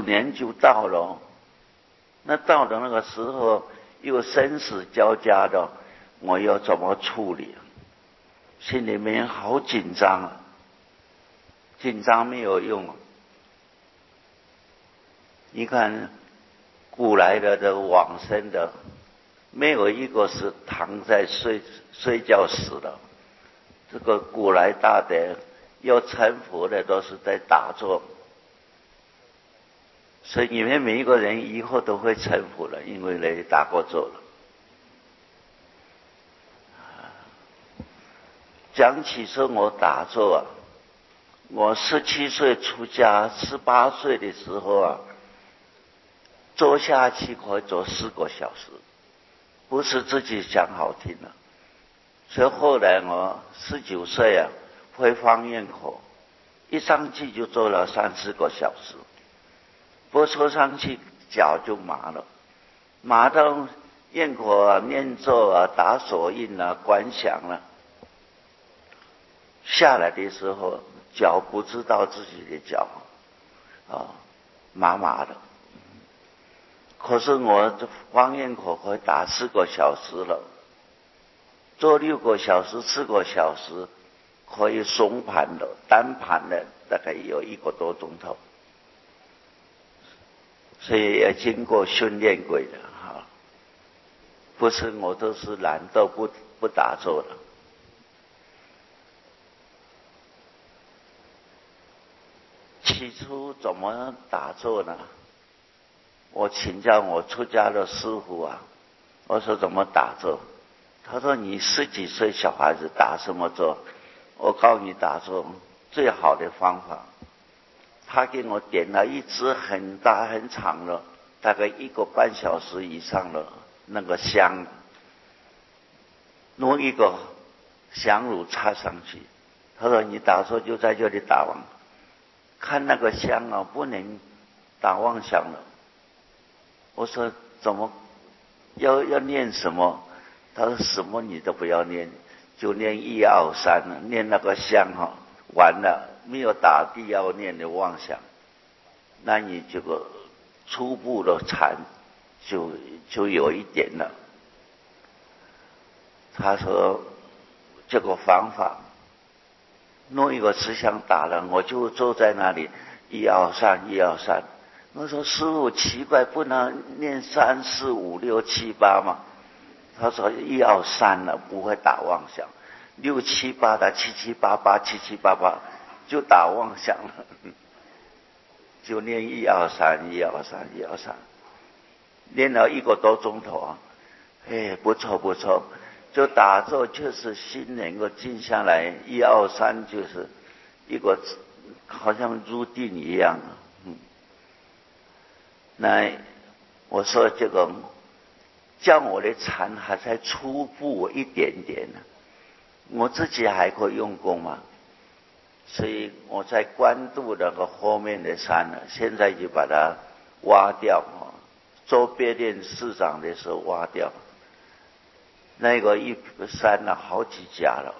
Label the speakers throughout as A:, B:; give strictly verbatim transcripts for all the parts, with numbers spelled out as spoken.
A: 年就到了，那到了那个时候又生死交加的，我要怎么处理？心里面好紧张啊，紧张没有用。你看古来的这个往生的，没有一个是躺在睡睡觉死的。这个古来大德要成佛的都是在打坐，所以你们每一个人以后都会成佛了，因为你打过坐了。讲起说我打坐啊，我十七岁出家，十八岁的时候啊，坐下去可以坐四个小时，不是自己讲好听的。所以后来我十九岁啊，会放焰口，一上去就坐了三四个小时，不坐上去脚就麻了，麻到焰口啊、念咒啊、打手印啊、观想啊，下来的时候脚不知道自己的脚啊麻麻的。可是我这放焰口可以打四个小时了，做六个小时、四个小时，可以松盘的，单盘的大概有一个多钟头，所以也经过训练过的哈，不是我都是懒惰不不打坐的。起初怎么打坐呢？我请教我出家的师父啊，我说怎么打坐？他说你十几岁小孩子打什么坐？我告诉你打坐最好的方法。他给我点了一支很大很长的，大概一个半小时以上的那个香，弄一个香炉插上去。他说你打坐就在这里打完，看那个香啊，不能打妄想了。我说怎么要要念什么？他说什么你都不要念，就念一二三了，念那个香哈，完了没有打地要念的妄想，那你这个初步的禅就就有一点了。他说这个方法弄一个慈香打了，我就坐在那里一二三一二三。我说师父奇怪，不能念三四五六七八吗？他说一二三了不会打妄想，六七八的七七八八七七八八就打妄想了，就念一二三一二三一二三，念了一个多钟头啊，哎不错不错，就打坐就是心能够静下来，一二三就是一个好像入定一样啊。嗯，那我说这个叫我的禅还在初步一点点呢，我自己还可以用功嘛，所以我在关渡那个后面的山呢，现在就把它挖掉啊，做别店市长的时候挖掉，那个一山呢好几家了，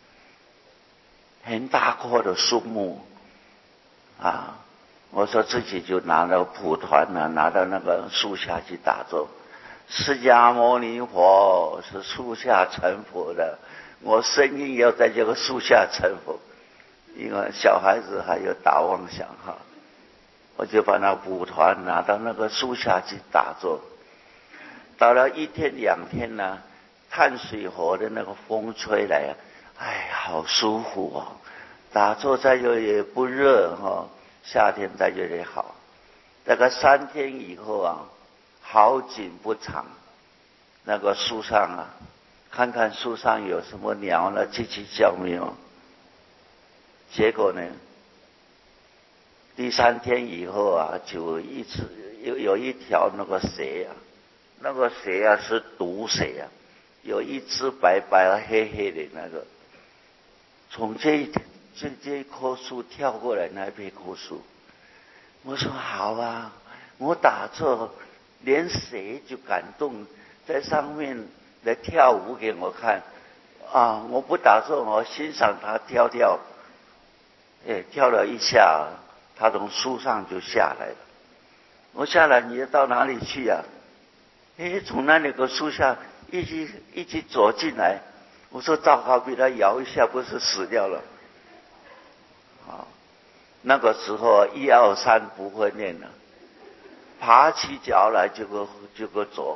A: 很大棵的树木啊。我说自己就拿到蒲团呢，拿到那个树下去打坐。释迦牟尼佛是树下成佛的，我生命要在这个树下成佛，因为小孩子还有打妄想哈，我就把那蒲团拿到那个树下去打坐。到了一天两天呢，淡水河的那个风吹来，哎，好舒服哦！打坐在这里也不热哈，夏天在这里好。大概三天以后啊，好景不长，那个树上啊，看看树上有什么鸟呢，叽叽叫没有？结果呢，第三天以后啊，就一直有有一条那个蛇啊，那个蛇啊是毒蛇啊，有一只白白黑黑的那个，从这这这棵树跳过来那一棵树。我说好啊，我打坐连蛇就感动，在上面来跳舞给我看啊！我不打坐，我欣赏它跳跳，哎，跳了一下，它从树上就下来了。 我下来你要到哪里去呀、啊？哎，从那里个树下一起一起走进来。我说糟糕，被他摇一下，不是死掉了？啊，那个时候一二三不会念了，爬起脚来就个就个走。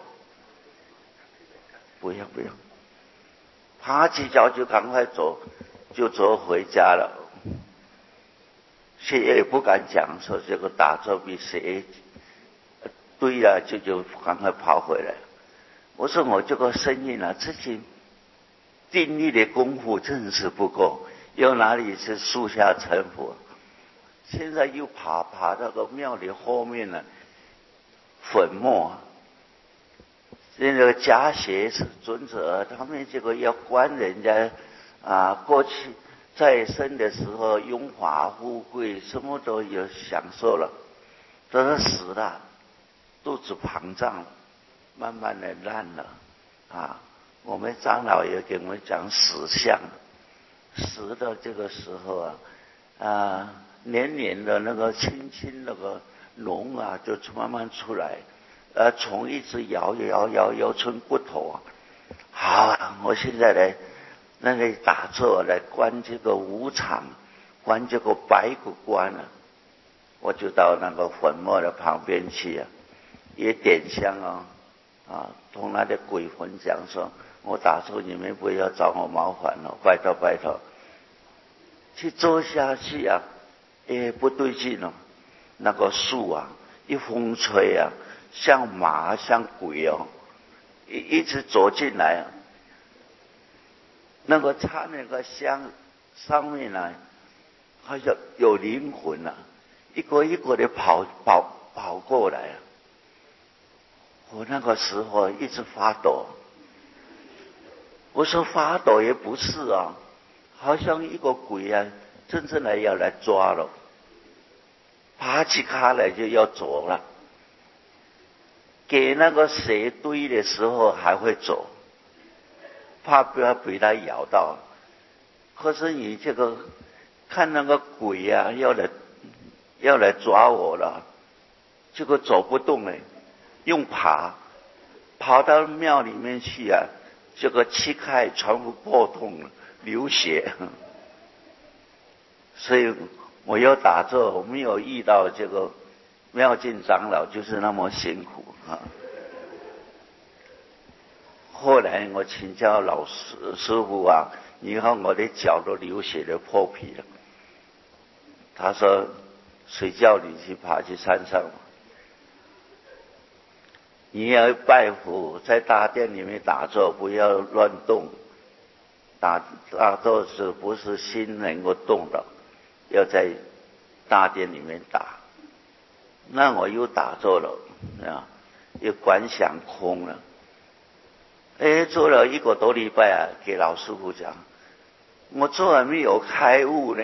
A: 不要不要，爬起脚就赶快走，就走回家了。谁也不敢讲说这个打坐比谁对了，就就赶快跑回来。我说我这个声音啊，自己定力的功夫真是不够，又哪里是树下成佛？现在又爬爬到个庙里后面了，粉末。这个假邪尊者他们这个要关人家啊，过去在生的时候荣华富贵什么都有享受了，都是死了，肚子膨胀了，慢慢的烂了啊。我们长老也给我们讲死相，死的这个时候啊啊，年年的那个轻轻那个脓啊就慢慢出来。呃，虫一直摇摇摇摇成骨头啊！好啊，我现在来那里打坐，来观这个无常，观这个白骨观啊！我就到那个坟墓的旁边去啊，也点香啊啊，同那些鬼魂讲说，我打坐你们不要找我麻烦了，拜托拜托。去坐下去啊，哎，不对劲了，那个树啊，一风吹啊。像马像鬼哦，一一直走进来，啊，那个插那个香上面呢，好像有灵魂啊，一个一个的跑跑跑过来啊。我那个时候一直发抖，我说发抖也不是啊，好像一个鬼啊，真正的要来抓了，爬起卡来就要走了。给那个蛇堆的时候还会走，怕不要被它咬到。可是你这个看那个鬼啊，要来要来抓我了，这个走不动哎，用爬跑到庙里面去啊，这个膝盖全部破痛了，流血。所以我要打坐，我没有遇到这个妙境长老就是那么辛苦啊。后来我请教老师师傅啊，你看我的脚都流血的破皮了。他说：“谁叫你去爬去山上？你要拜佛，在大殿里面打坐，不要乱动。打打坐是不是心能够动的？要在大殿里面打。那我又打坐了啊，又观想空了。哎，做了一个多礼拜啊，给老师傅讲，我做还没有开悟呢，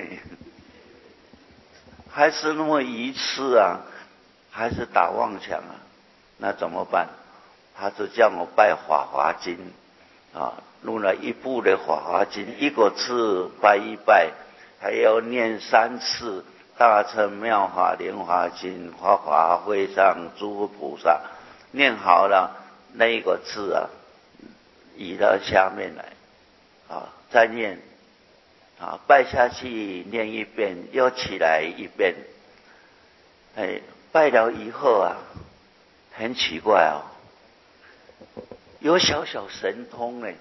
A: 还是那么愚痴啊，还是打妄想啊，那怎么办？他就叫我拜《法华经》啊，弄了一部的《法华经》，一个字拜一拜，还要念三次。大乘妙法莲华经，法华会上诸菩萨，念好了那一个字啊，移到下面来啊，再念啊，拜下去念一遍，又起来一遍。哎，拜了以后啊，很奇怪哦，有小小神通呢。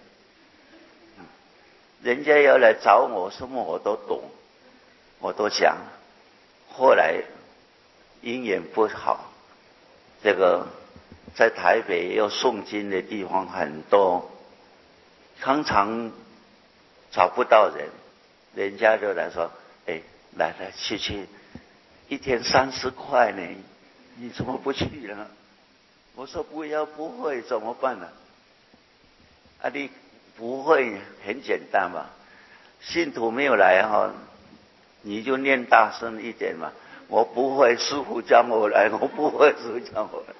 A: 人家要来找我，什么我都懂，我都讲。后来因缘不好，这个在台北要诵经的地方很多，常常找不到人，人家就来说：“哎，来来去去，一天三十块呢，你怎么不去呢？”我说：“不要，不会怎么办呢？”啊，你不会很简单嘛，信徒没有来哈，你就念大声一点嘛。我不会，师父叫我来，我不会，师父叫我来。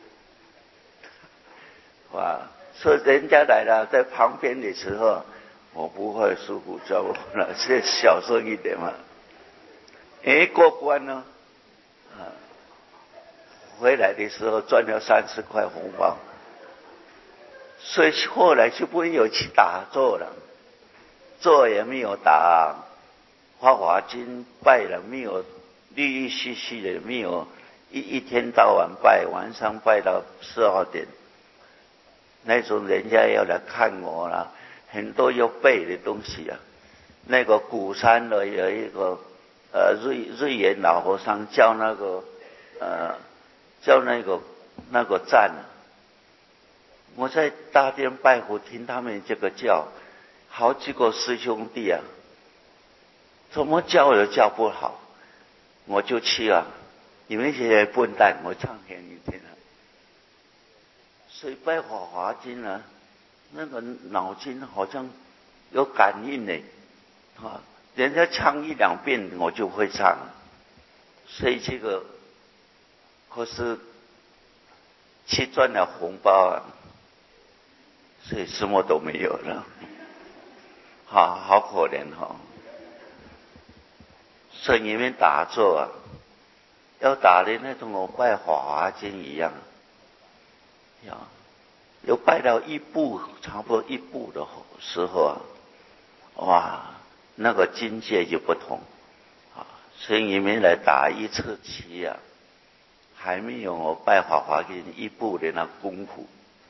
A: 哇，说人家来了，在旁边的时候，我不会，师父叫我来，先小声一点嘛。哎，过关呢，啊， 回来的时候赚了三十块红包，所以后来就没有去打坐了，坐也没有打，法华经拜了没有，绿绿续续的没有，一一天到晚拜，晚上拜到十二点，那种人家要来看我了，很多要背的东西啊。那个鼓山的有一个呃瑞瑞岩老和尚教那个呃教那个那个赞，我在大殿拜佛听他们这个教，好几个师兄弟啊，怎么教也教不好，我就去啊，你们这些笨蛋，我唱给你听啊。所以拜法华经呢，那个脑筋好像有感应呢，啊，人家唱一两遍我就会唱，所以这个可是去赚了红包啊，所以什么都没有了，好好可怜哈、哦。所以你们打坐啊，要打的那种我拜法华经一样，要有拜到一步，差不多一步的时候啊，哇，那个境界就不同啊。所以你们来打一次棋啊，还没有我拜法华经一步的那功夫，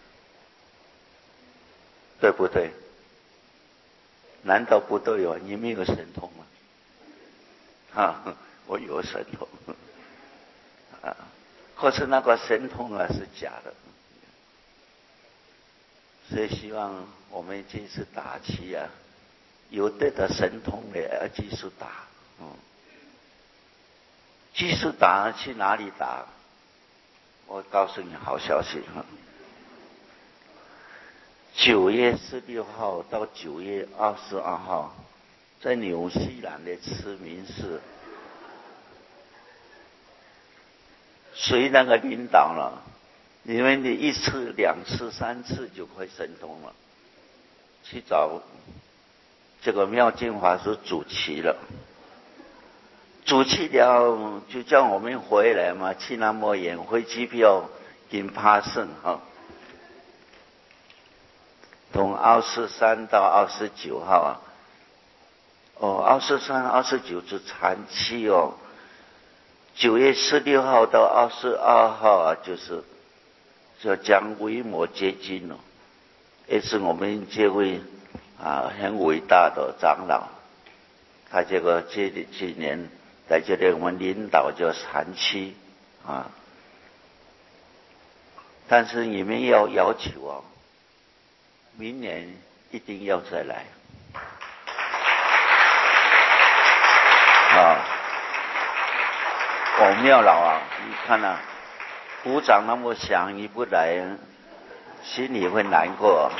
A: 对不对？难道不对哦？你没有神通吗？啊，我有神通啊，可是那个神通啊是假的，所以希望我们这次打棋啊，有对的神通的要继续打，嗯，继续打去哪里打？我告诉你好消息哈，九月十六号到九月二十二号，在纽西兰的慈明寺，谁那个领导了？你们的一次、两次、三次就会神通了。去找这个妙净法师主持了，主持了就叫我们回来嘛，去那么远，飞机票in person哈，从二十三到二十九号啊，哦，二十三、二十九是长期哦，九月十六号到二十二号啊，就是叫将维摩诘经了，也是我们这位啊很伟大的长老，他这个这几年在这里我们领导叫禅期啊，但是你们要要求哦，明年一定要再来啊！我妙老啊，你看啊，鼓掌那么响，你不来，心里会难过。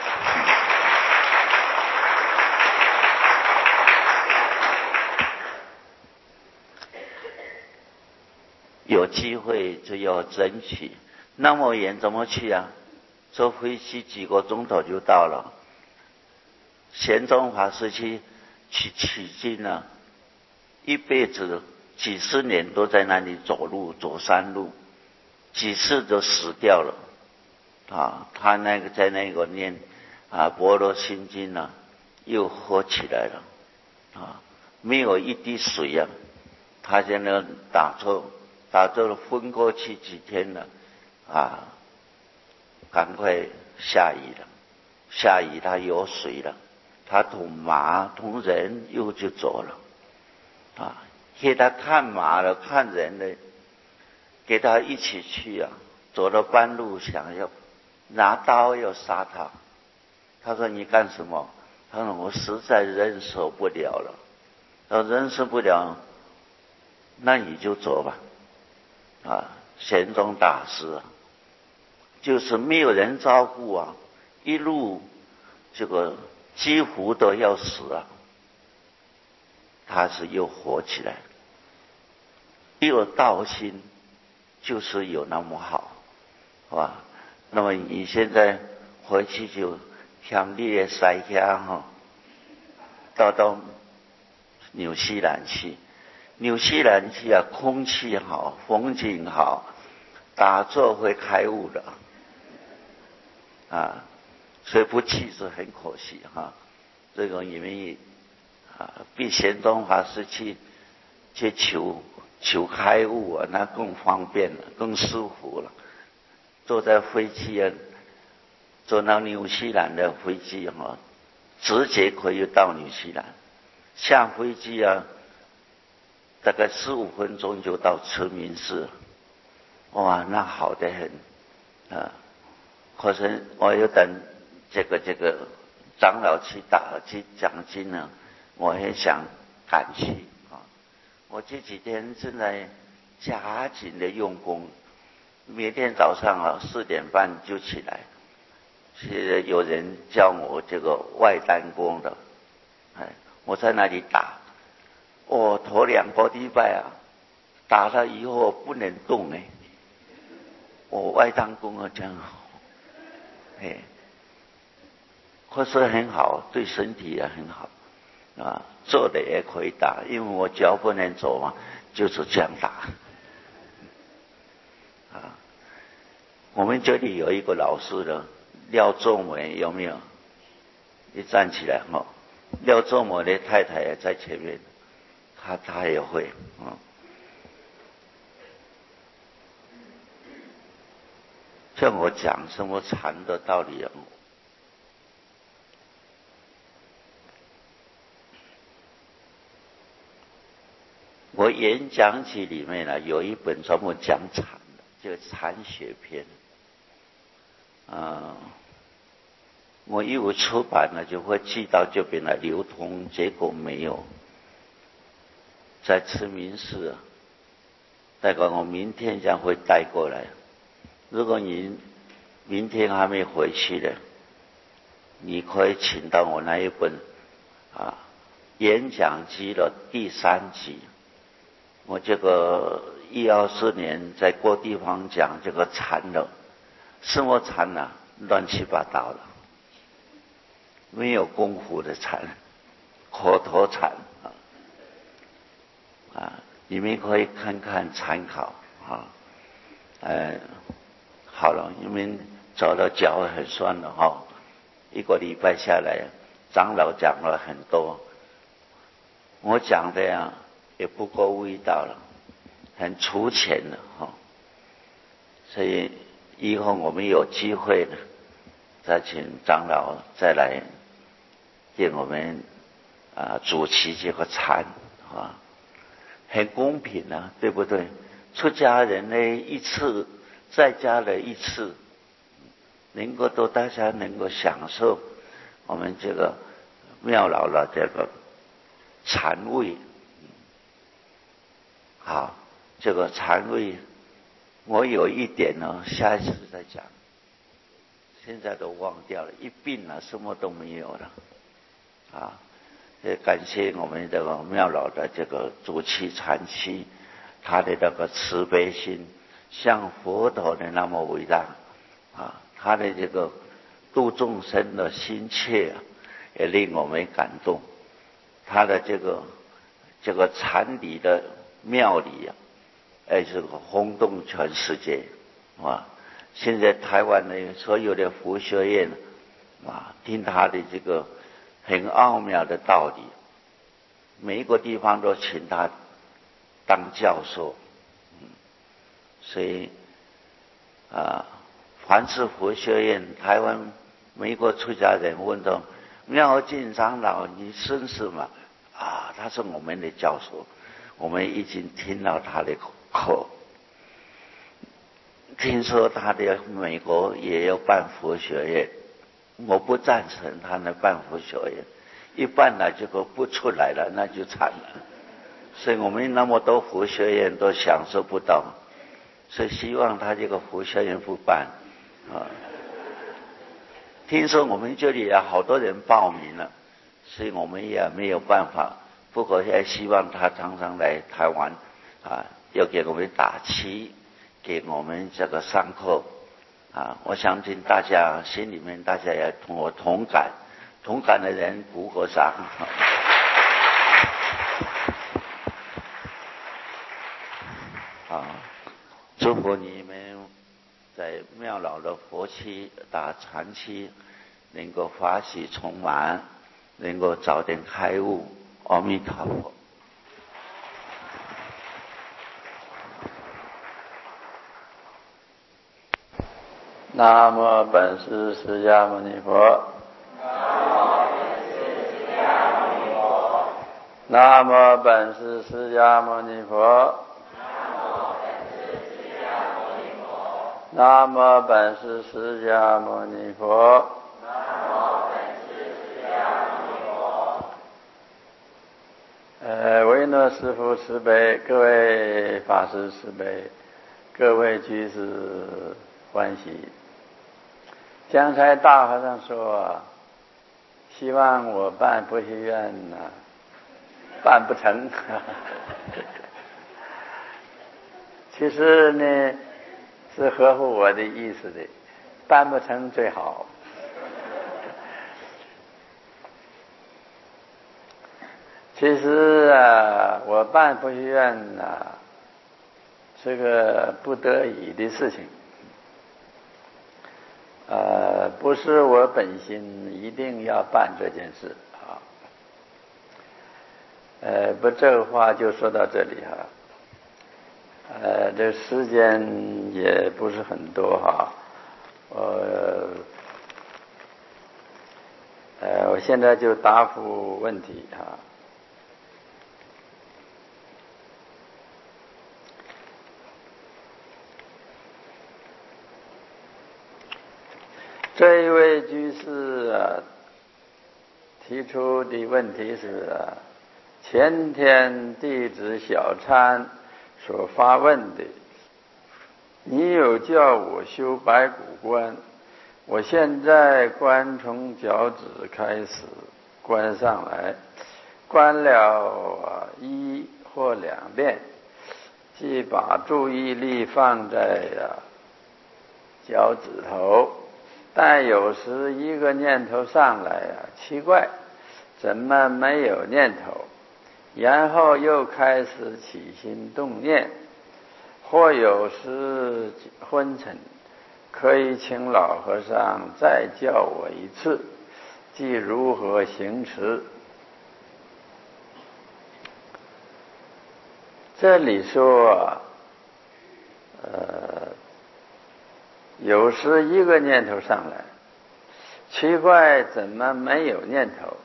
A: 有机会就要争取，那么远怎么去啊？坐飞机几个钟头就到了。玄奘法师去去取经啊，一辈子几十年都在那里走路走山路，几次都死掉了啊！他那个在那个念啊《般若心经》啊，又活起来了啊！没有一滴水啊，他在那打坐。打坐了昏过去几天了啊，赶快下雨了，下雨他有水了，他同马同人又就走了啊，给他看马了看人的，给他一起去啊，走到半路想要拿刀要杀他，他说你干什么？他说我实在忍受不了了，他说忍受不了，那你就走吧。啊，玄奘大师啊，就是没有人照顾啊，一路这个几乎都要死啊，他是又活起来，有道心，就是有那么好，是吧？那么你现在回去就向你的塞乡哈，到到纽西兰去。纽西兰去啊，空气好，风景好， 打坐会开悟的啊，所以不去是很可惜哈。这个你们啊，比贤宗法师去去求求开悟啊，那更方便了，更舒服了。坐在飞机啊，坐到纽西兰的飞机哈，直接可以到纽西兰。下飞机啊，大概十五分钟就到慈明寺。哇，那好得很啊！可是我有等这个这个长老去打去讲经呢，我很想赶去啊。我这几天正在加紧的用功，每天早上啊四点半就起来。现在有人教我这个外丹功的，哎，我在那里打，我、哦、头两个礼拜啊，打了以后不能动哎。我外丹功啊真好，哎，可是很好，对身体也很好啊，坐的也可以打，因为我脚不能走嘛，就是这样打啊。我们这里有一个老师的廖仲伟，有没有？你站起来哈、哦，廖仲伟的太太也在前面，他他也会啊。嗯，像我讲什么禅的道理啊？我演讲集里面呢有一本专门讲禅的，叫《禅学篇》啊。我一有出版了就会寄到这边来流通，结果没有。在慈明寺，大概我明天将会带过来。如果您明天还没回去的，你可以请到我那一本啊演讲集的第三集。我这个一二四年在各地方讲这个禅的，什么禅啊，乱七八糟的，没有功夫的禅，口头禅啊啊，你们可以看看参考啊。呃，好了，你们走到脚很酸了哈、哦，一个礼拜下来，长老讲了很多，我讲的呀也不够味道了，很粗浅的哈、哦，所以以后我们有机会呢，再请长老再来给我们啊主持这个禅啊，很公平啊，对不对？出家人呢一次，在家的一次，能够都大家能够享受我们这个妙老的这个禅味。好，这个禅味，我有一点呢，下一次再讲。现在都忘掉了，一病了，什么都没有了。啊，也感谢我们这个妙老的这个主持禅期，他的那个慈悲心，像佛陀的那么伟大啊！他的这个度众生的心切啊，也令我们感动。他的这个这个禅理的妙理啊，哎，这个轰动全世界啊！现在台湾的所有的佛学院啊，听他的这个很奥妙的道理，每一个地方都请他当教授。嗯，所以啊，凡是佛学院，台湾每一个出家人问到妙净长老，你认识吗？啊，他是我们的教授，我们已经听到他的课。听说他的美国也要办佛学院，我不赞成他的办佛学院，一办了结果不出来了，那就惨了。所以我们那么多佛学院都享受不到，所以希望他这个佛学院不办啊。听说我们这里有好多人报名了，所以我们也没有办法。不过也希望他常常来台湾啊，要给我们打气，给我们这个上课啊。我相信大家心里面大家也同我同感，同感的人鼓个掌。啊，祝福你们在妙老的佛期打禅期能够法喜充满，能够早点开悟。阿弥陀佛。
B: 南无本师释迦牟尼佛。南无本师释迦牟尼佛。南无本师释迦牟尼佛。呃，维诺师父慈悲，各位法师慈悲，各位居士欢喜。江才大和尚说，希望我办佛学院呢，办不成。其实呢，是合乎我的意思的，办不成最好。其实啊，我办佛学院呢，是个不得已的事情。呃，不是我本心一定要办这件事啊。呃，不，这个话就说到这里哈。呃，这时间也不是很多哈。呃，呃，我现在就答复问题哈。这一位居士啊，提出的问题是啊，前天弟子小参所发问的，你有叫我修白骨观，我现在观从脚趾开始观上来，观了一或两遍，即把注意力放在啊脚趾头。但有时一个念头上来啊，奇怪，怎么没有念头？然后又开始起心动念，或有时昏沉，可以请老和尚再教我一次，即如何行持？这里说，呃。有时一个念头上来，奇怪，怎么没有念头？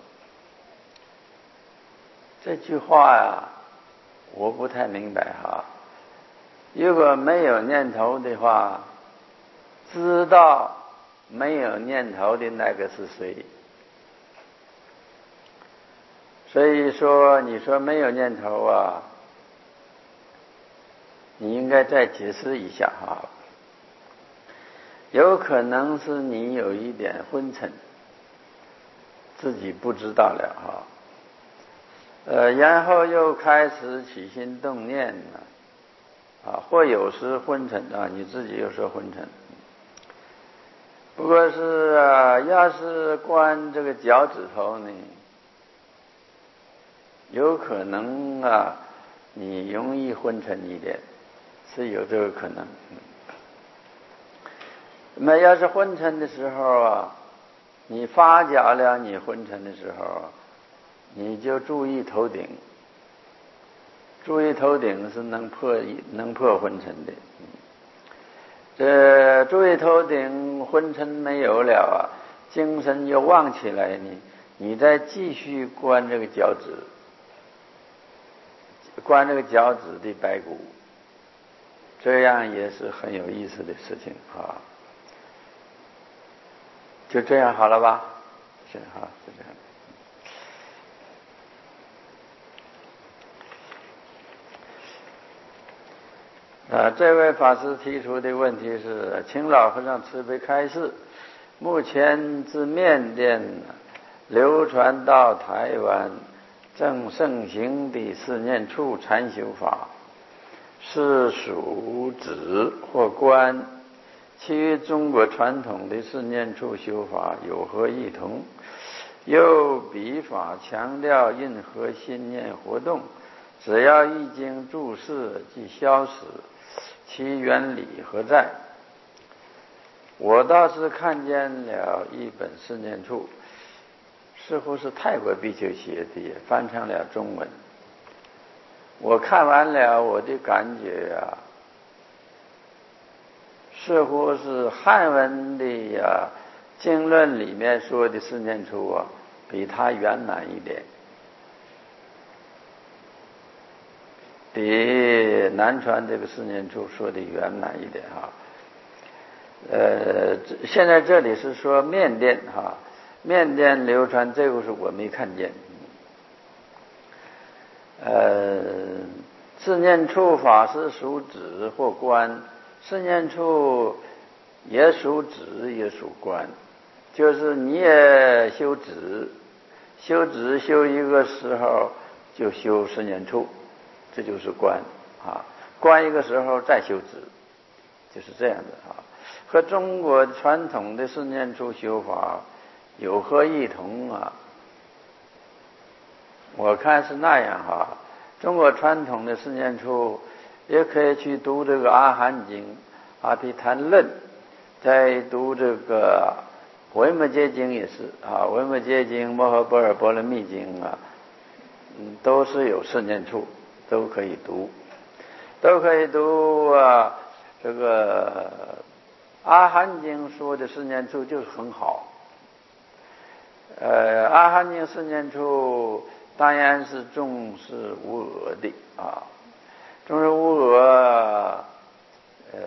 B: 这句话呀，我不太明白哈。如果没有念头的话，知道没有念头的那个是谁？所以说，你说没有念头啊，你应该再解释一下哈。有可能是你有一点昏沉，自己不知道了哈。呃，然后又开始起心动念了，啊，或有时昏沉啊，你自己又说昏沉。不过是啊，要是观这个脚趾头呢，有可能啊，你容易昏沉一点，是有这个可能。那么要是昏沉的时候啊，你发觉了你昏沉的时候，你就注意头顶，注意头顶是能破能破昏沉的。这注意头顶，昏沉没有了啊，精神又旺起来呢，你再继续观这个脚趾，观这个脚趾的白骨，这样也是很有意思的事情啊。就这样好了吧？是好，是这样。啊，这位法师提出的问题是，请老和尚慈悲开示，目前自缅甸流传到台湾正盛行的四念处禅修法，是属指或观，其余中国传统的四念处修法有何异同？又笔法强调任何心念活动，只要一经注释即消失，其原理何在？ 我倒是看见了一本四念处，似乎是泰国比丘写的，翻成了中文。我看完了，我的感觉啊，似乎是汉文的呀经论里面说的四念处啊，比它圆满一点，比南传这个四念处说的圆满一点哈。呃，现在这里是说缅甸哈，缅甸流传这个是我没看见。呃，四念处法是属止或观，四念处也属止也属观，就是你也修止，修止修一个时候就修四念处，这就是观啊。观一个时候再修止，就是这样的啊。和中国传统的四念处修法有何异同啊？我看是那样哈。中国传统的四念处也可以去读这个阿含经、阿毗昙论，再读这个维摩诘经也是啊，维摩诘经、摩诃般若波罗蜜经啊，嗯，都是有四念处，都可以读，都可以读啊。这个阿含经说的四念处就是很好。呃，阿含经四念处当然是重视无我的啊，重视无我。呃，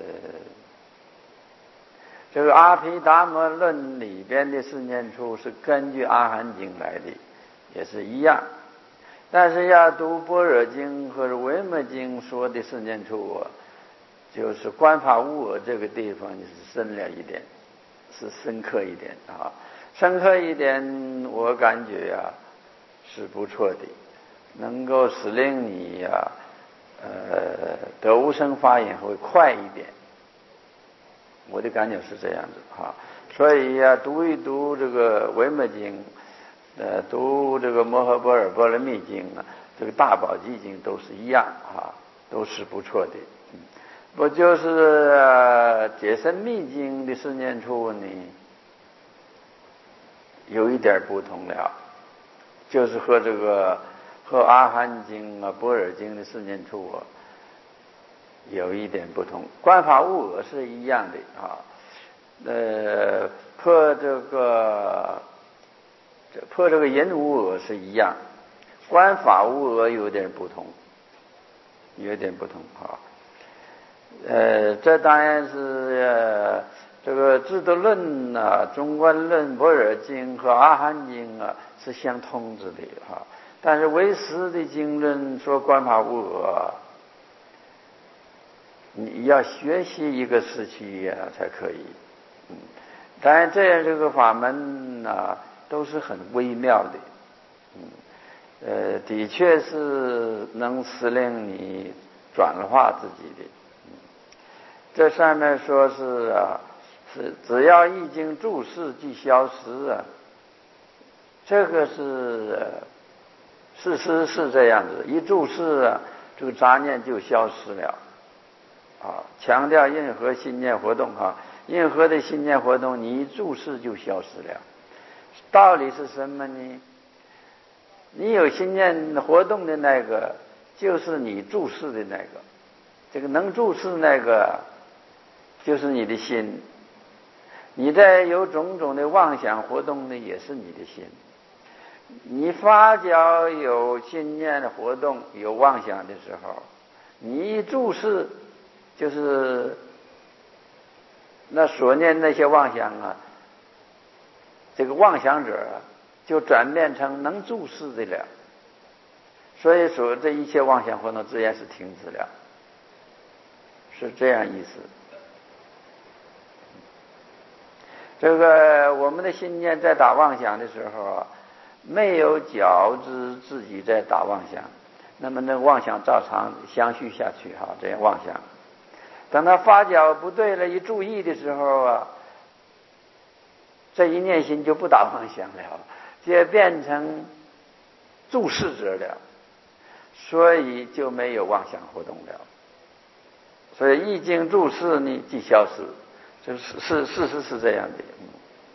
B: 这个阿毗达摩论里边的四念处是根据阿含经来的，也是一样。但是要读般若经或者维摩经说的四念处啊，就是观法无我这个地方就是深了一点，是深刻一点啊。深刻一点，我感觉啊是不错的，能够使令你呀、啊，呃，得无生法眼会快一点。我的感觉是这样子哈、啊，所以呀、啊，读一读这个维摩经，呃，读这个摩诃般若波罗蜜经啊，这个大宝积经都是一样啊，都是不错的。嗯，不就是、啊、解深密经的四念处呢？有一点不同了，就是和这个和阿含经啊、般若经的四念处啊有一点不同。观法无我是一样的啊，呃，破这个破这个人无我是一样，观法无我有点不同，有点不同啊。呃，这当然是。呃这个智度论啊、中观论、般若经和阿含经啊是相通之的哈，但是唯识的经论说观法无我，你要学习一个时期啊才可以。嗯，当然这样这个法门啊都是很微妙的，嗯，呃，的确是能使令你转化自己的。嗯，这上面说是啊。是只要一经注释即消失啊，这个是事实是这样子，一注释啊，这个杂念就消失了啊。强调任何心念活动啊，任何的心念活动，你一注释就消失了。道理是什么呢？你有心念活动的那个，就是你注释的那个，这个能注释那个，就是你的心。你在有种种的妄想活动呢，也是你的心。你发觉有心念的活动、有妄想的时候，你一注释，就是那所念那些妄想啊，这个妄想者啊，就转变成能注释的了。所以说，这一切妄想活动自然是停止了，是这样意思。这个我们的心念在打妄想的时候啊，没有觉知自己在打妄想，那么那妄想照常相续下去哈，这样妄想。等他发觉不对了，一注意的时候啊，这一念心就不打妄想了，就变成注视者了，所以就没有妄想活动了。所以一经注释呢，即消失。 这是事事实是这样的。嗯，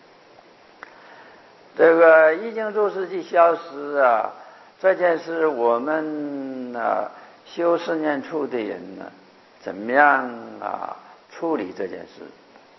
B: 这个一经诸事即消失啊，这件事我们啊修四念处的人呢，怎么样啊处理这件事？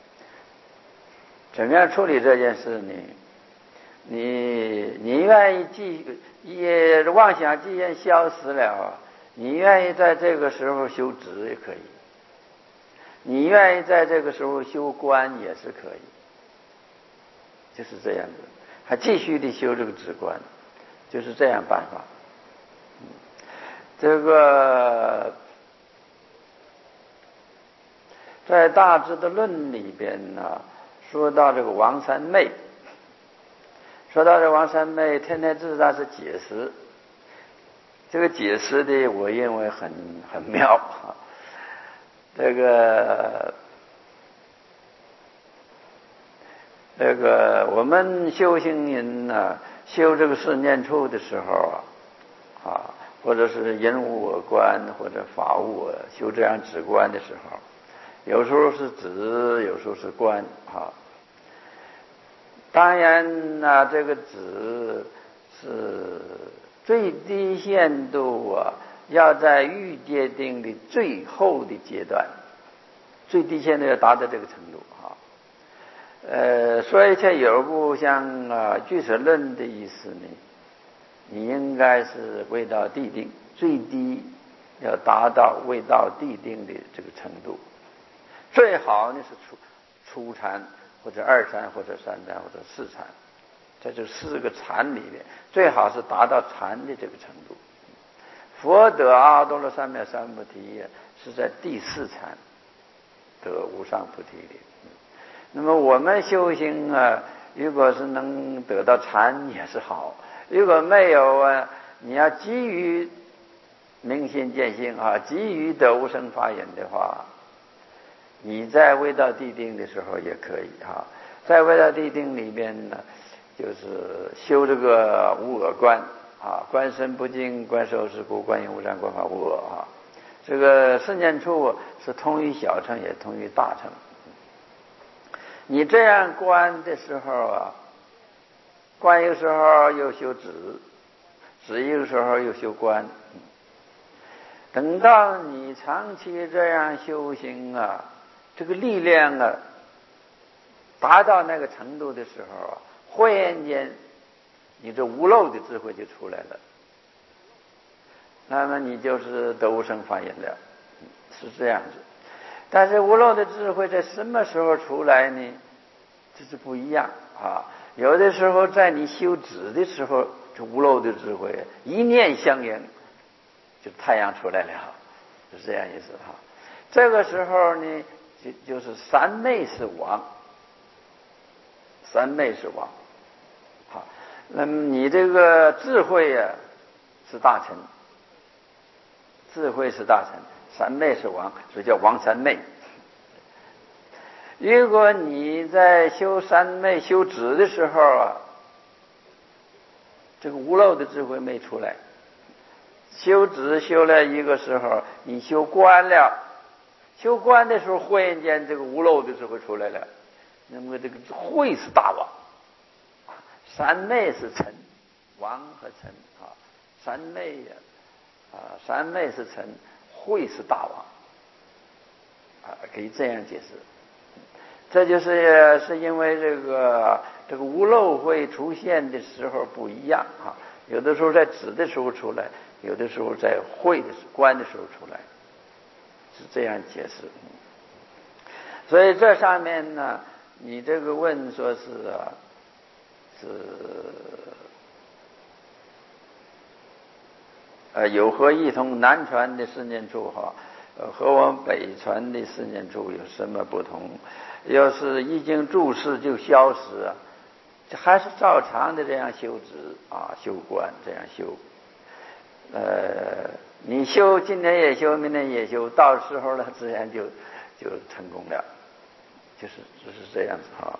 B: 怎么样处理这件事呢？你你愿意既也妄想既然消失了，你愿意在这个时候修止也可以，你愿意在这个时候修观也是可以，就是这样子，还继续的修这个止观，就是这样办法。这个在大智的论里边呢，说到这个王三昧，说到这王三昧，天天自在是解释，这个解释的我认为很很妙啊。这个这个我们修行人呢，修这个四念处的时候啊，啊，或者是人无我观，或者法无我，修这样止观的时候，有时候是止，有时候是观啊。当然呢、啊，这个止是最低限度啊，要在欲界定的最后的阶段，最低限度要达到这个程度啊。呃，所以才有部像啊《俱舍论》的意思呢，你应该是未到地定，最低要达到未到地定的这个程度，最好呢是初初禅，或者二禅，或者三禅，或者四禅，在这四个禅里面，最好是达到禅的这个程度。佛得阿多罗三藐三菩提是在第四禅得无上菩提的。那么我们修行啊，如果是能得到禅也是好，如果没有啊，你要急于明心见性啊，急于得无生法忍的话，你在未到地定的时候也可以哈，在未到地定里面呢，就是修这个无我观啊，观身不净，观受是故，观有无常，观法无我啊。这个四念处是通于小乘，也通于大乘。你这样观的时候啊，观有时候又修止，止有时候又修观。等到你长期这样修行啊，这个力量啊达到那个程度的时候啊，忽然间你这无漏的智慧就出来了，那么你就是得无生法忍了，是这样子。但是无漏的智慧在什么时候出来呢？这是不一样啊。有的时候在你修止的时候，这无漏的智慧一念相应，就太阳出来了，是这样意思哈。这个时候呢，就就是三昧是王，三昧是王。好，那么你这个智慧啊是大乘，智慧是大乘，三昧是王，所以叫王三昧。如果你在修三昧修止的时候啊，这个无漏的智慧没出来，修止修了一个时候，你修观了，修观的时候忽然间这个无漏的智慧出来了，那么这个慧是大王，三昧是尘，王和尘啊，三昧呀啊，三昧是尘，慧是大王啊，可以这样解释。这就是是因为这个这个无漏会出现的时候不一样啊，有的时候在止的时候出来，有的时候在慧的观的时候出来，是这样解释。所以这上面呢，你这个问说是啊，是呃有何异同？南传的四念处哈，呃和我们北传的四念处有什么不同？要是一经注释就消失啊，还是照常的这样修止啊，修观这样修。呃，你修今天也修，明天也修，到时候呢，自然就就成功了，就是就是这样子哈。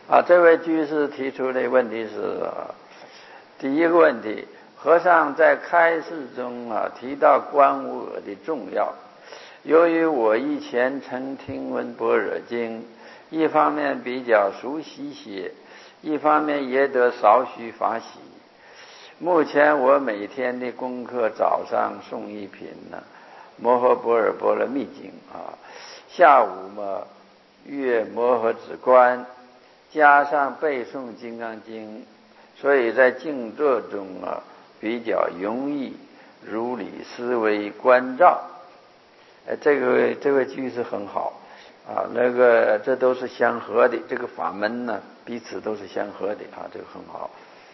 B: 啊，这位居士提出的问题是：第一个问题，和尚在开示中啊提到观无我的重要。由于我以前曾听闻般若经，一方面比较熟悉些，一方面也得少许法喜。目前我每天的功课，早上诵一品呢摩诃般若波罗蜜经啊，下午嘛阅摩诃止观，加上背诵金刚经，所以在静坐中啊比较容易如理思维关照。哎，这个这个句子很好啊，那个这都是相合的，这个法门呢彼此都是相合的啊，这个很好。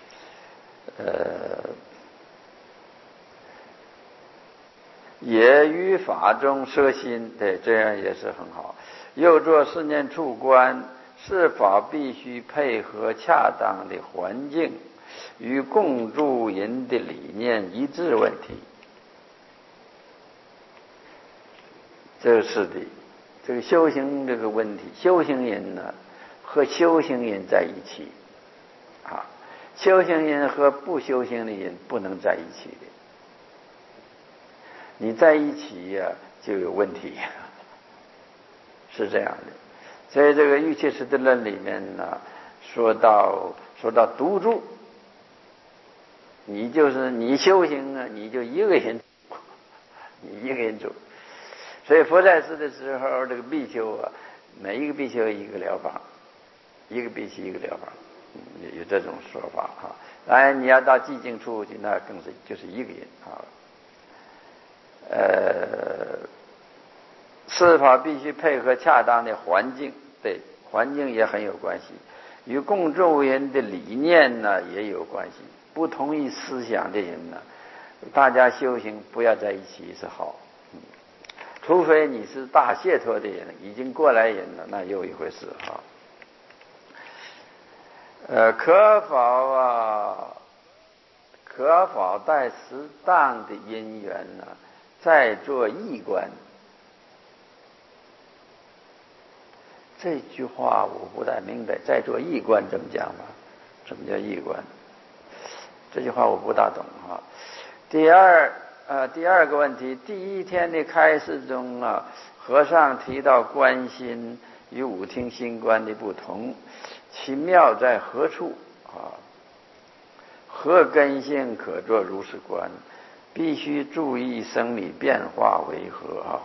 B: 呃，也于法中摄心，对，这样也是很好。又做四念处观，是否必须配合恰当的环境，与共住人的理念一致问题？这是的，这个修行这个问题，修行人呢和修行人在一起啊，修行人和不修行的人不能在一起的，你在一起呀、啊、就有问题，是这样的。所以这个瑜伽师地论里面呢说到说到独住，你就是你修行啊，你就一个人，你一个人住。所以佛在世的时候，这个比丘啊，每一个比丘一个疗法，一个比丘一个疗法，嗯、有这种说法啊。当然你要到寂静处去，那更是就是一个人啊。呃，是否必须配合恰当的环境？对，环境也很有关系，与共住人的理念呢也有关系。不同意思想的人呢，大家修行不要在一起是好。除非你是大解脱的人，已经过来人了，那又一回事哈。呃，可否啊？可否在适当的因缘呢，再做义观？这句话我不太明白，再做义观怎么讲嘛？什么叫义观？这句话我不大懂哈。第二。呃，第二个问题，第一天的开示中啊，和尚提到观心与五听心观的不同，其妙在何处啊？何根性可作如是观？必须注意生理变化为何啊？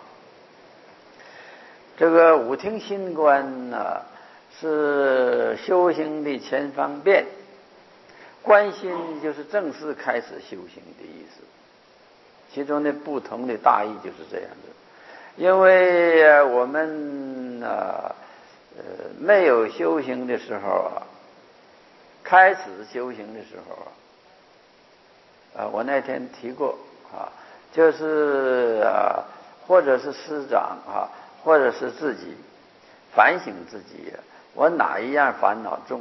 B: 这个五听心观呢、啊，是修行的前方便，观心就是正式开始修行的意思。其中的不同的大意就是这样的，因为我们啊呃没有修行的时候啊，开始修行的时候啊，啊我那天提过啊，就是啊或者是师长啊，或者是自己反省自己，我哪一样烦恼重？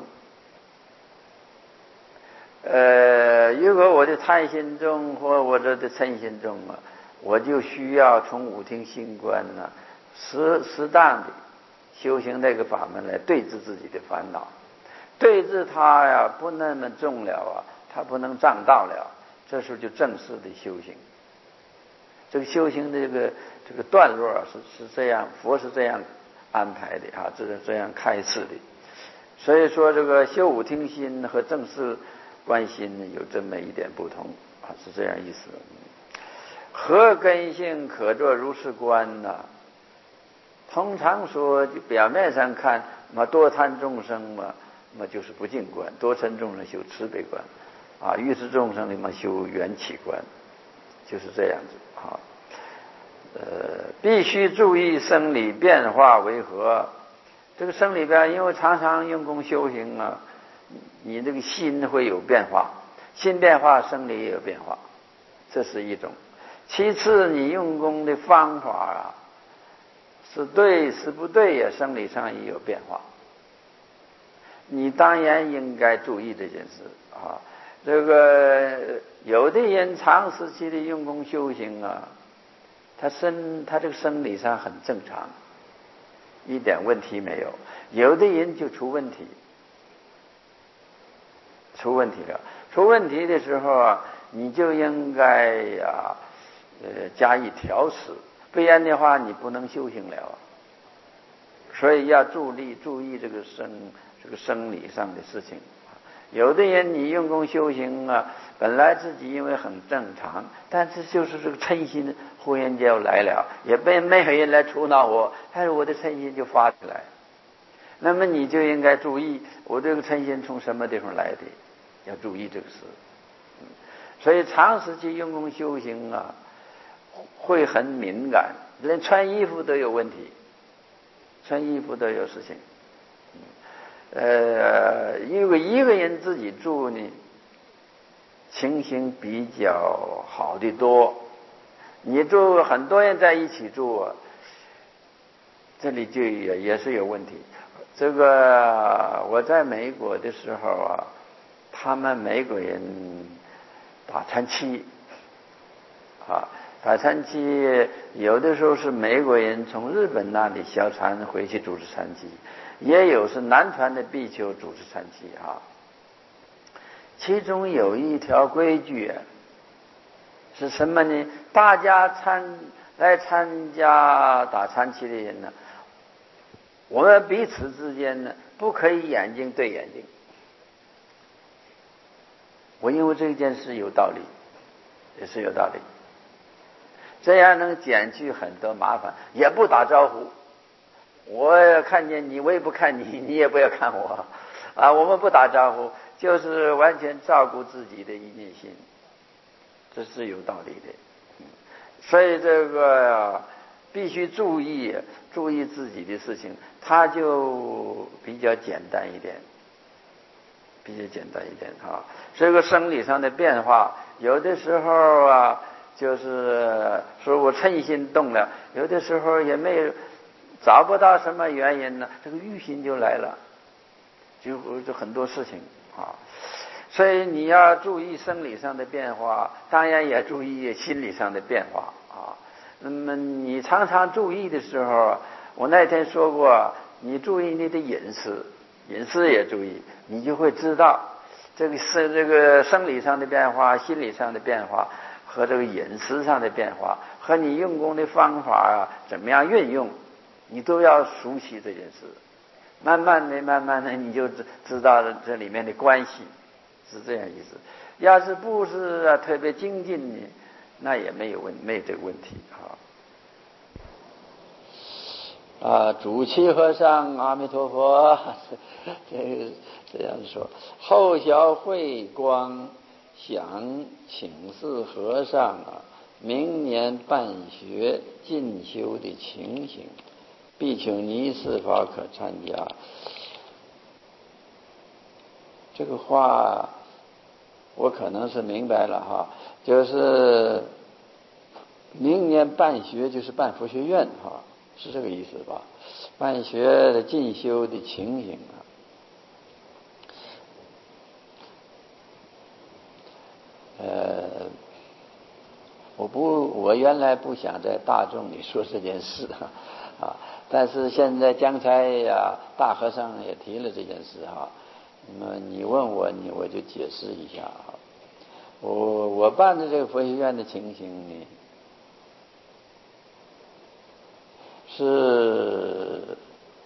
B: 呃，如果我的贪心重或我的嗔心重啊，我就需要从五听心观呢，适适当的修行那个法门来对治自己的烦恼，对治它呀不那么重了啊，它不能障道了，这时候就正式的修行。这个修行的这个这个段落是是这样，佛是这样安排的啊，这是这样开示的。所以说，这个修五听心和正式观心有这么一点不同啊，是这样意思。何根性可作如是观呢、啊？通常说，表面上看，嘛多贪众生嘛，嘛就是不净观；多嗔众生修慈悲观，啊，欲知众生的嘛修缘起观，就是这样子啊。呃，必须注意生理变化为何？这个生理变，因为常常用功修行啊。你这个心会有变化，心变化，生理也有变化，这是一种。其次，你用功的方法啊，是对是不对呀？生理上也有变化，你当然应该注意这件事啊。这个有的人长时期的用功修行啊，他生他这个生理上很正常，一点问题没有；有的人就出问题。 出问题了。出问题的时候啊，你就应该呀、呃，加以调试，不然的话你不能修行了。所以要注意注意这个生这个生理上的事情。有的人你用功修行啊，本来自己因为很正常，但是就是这个嗔心忽然间来了，也被没有人来触恼我，但是我的嗔心就发起来。那么你就应该注意，我这个嗔心从什么地方来的，要注意这个事。所以长时期用功修行啊，会很敏感，连穿衣服都有问题，穿衣服都有事情。呃，因为一个人自己住呢，情形比较好的多。你住很多人在一起住啊，这里就也也是有问题。这个我在美国的时候啊，他们美国人打禅期啊，打禅期有的时候是美国人从日本那里小禅回去主持禅期，也有是南传的比丘主持禅期啊。其中有一条规矩是什么呢？大家参来参加打禅期的人呢，我们彼此之间呢不可以眼睛对眼睛。我因为这件事有道理，也是有道理，这样能减去很多麻烦。也不打招呼，我看见你我也不看你，你也不要看我啊，我们不打招呼，就是完全照顾自己的一念心，这是有道理的。所以这个必须注意注意自己的事情，它就比较简单一点，比较简单一点啊。这个生理上的变化，有的时候啊，就是说我嗔心动了，有的时候也没有找不到什么原因呢，这个欲心就来了，就就很多事情啊。所以你要注意生理上的变化，当然也注意心理上的变化啊。那么你常常注意的时候，我那天说过，你注意你的饮食，饮食也注意，你就会知道这个是这个生理上的变化、心理上的变化和这个饮食上的变化，和你用功的方法啊，怎么样运用，你都要熟悉这件事。慢慢的、慢慢的，你就知知道了这里面的关系。是这样意思。要是不是啊特别精进呢，那也没有问没有这个问题啊。啊，主七和尚阿弥陀佛，这个这样说。后小慧光想请示和尚啊，明年办学进修的情形，必求你是否可参加？这个话我可能是明白了哈，就是明年办学就是办佛学院哈，是这个意思吧？办学的进修的情形啊，呃，我不，我原来不想在大众里说这件事啊，但是现在刚才呀，大和尚也提了这件事哈。那么你问我，你我就解释一下啊。我我办的这个佛学院的情形呢，是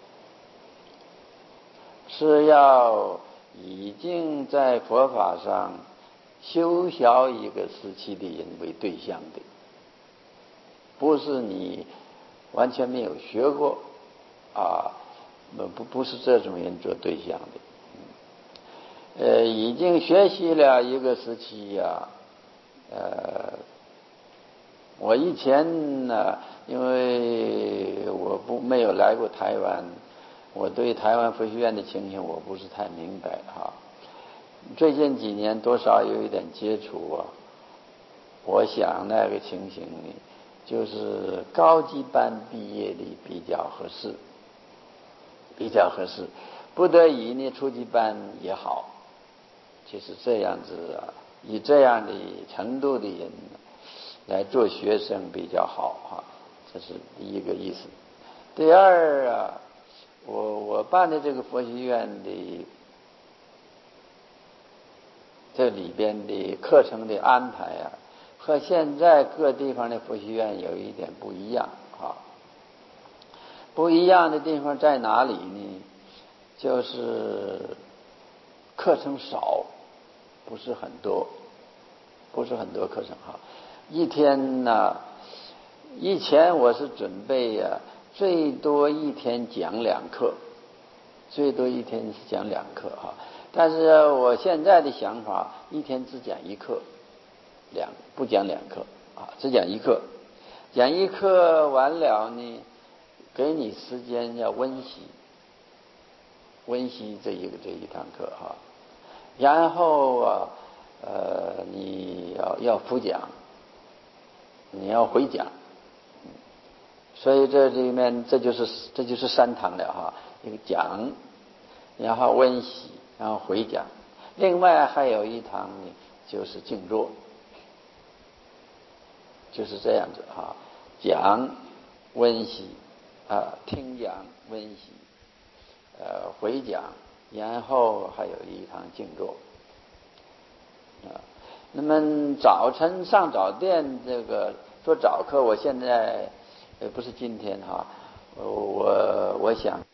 B: 是要已经在佛法上修学一个时期的人为对象的，不是你完全没有学过啊，不不是这种人做对象的。呃，已经学习了一个时期呀、啊，呃，我以前呢，因为我不没有来过台湾，我对台湾佛学院的情形我不是太明白哈。最近几年多少有一点接触啊，我想那个情形呢，就是高级班毕业的比较合适，比较合适，不得已呢，初级班也好。就是这样子啊，以这样的程度的人来做学生比较好啊，这是第一个意思。第二啊，我我办的这个佛学院的这里边的课程的安排啊，和现在各地方的佛学院有一点不一样啊。不一样的地方在哪里呢？就是课程少，不是很多，不是很多课程哈。一天呢，以前我是准备呀、啊，最多一天讲两课，最多一天讲两课哈。但是我现在的想法，一天只讲一课，两不讲两课啊，只讲一课。讲一课完了呢，给你时间要温习，温习这一个这一堂课哈。然后啊，呃，你要要复讲，你要回讲，所以这里面这就是这就是三堂了哈，一个讲，然后温习，然后回讲，另外还有一堂呢，就是静坐，就是这样子哈，讲，温习，啊，听讲，温习，呃，回讲，然后还有一堂静坐，啊，那么早晨上早殿这个做早课，我现在呃不是今天哈，我我想